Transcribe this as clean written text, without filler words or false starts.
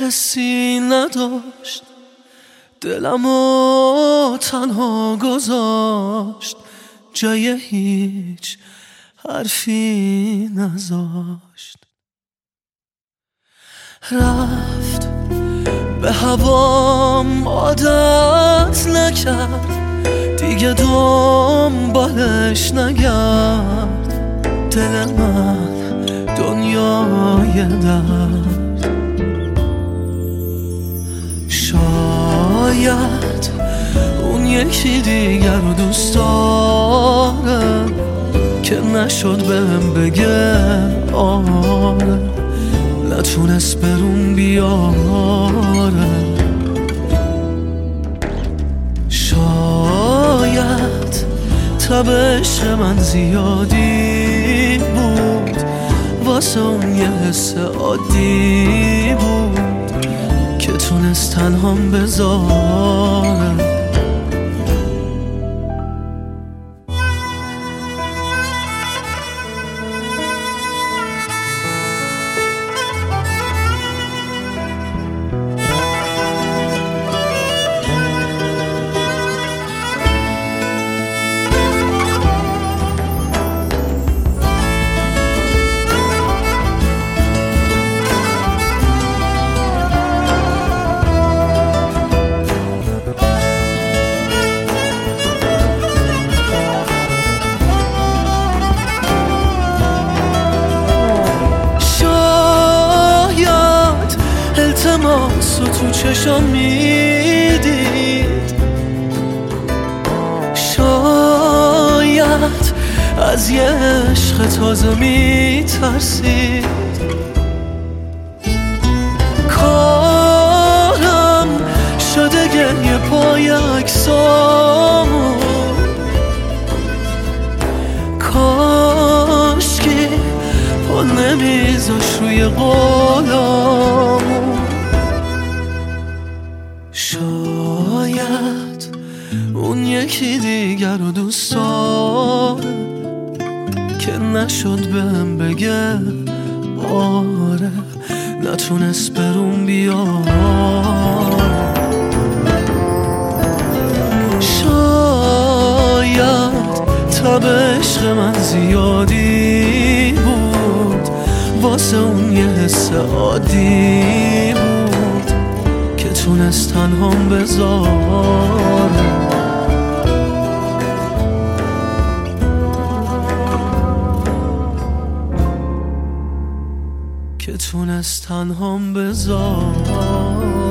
حسی نداشت، دلمو تنها گذاشت، جای هیچ حرفی نذاشت. رفت به هوام عادت نکرد، دیگه دنبالش نگرد. دل من دنیای درد، شاید اون یکی دیگر رو دوست داره که نشد بهم بگه آره، نتونست برون بیاره. شاید تبش من زیادی بود، واسه اون یه حس عادی بود که تونست تنهام بذاره. التماس رو تو چشم میدید، شاید از یه عشق تازه میترسید. کارم شده گریه پای عکسامو، کاشکی پا نمیذاش روی قولامو. شاید اون یکی دیگر رو دوست داره که نشد بهم بگه آره، نتونست برون بیاره. شاید تب عشق من زیادی بود، واسه اون یه حس عادی بود که تونست تنهام بذاره. که تونست تنهام بذاره.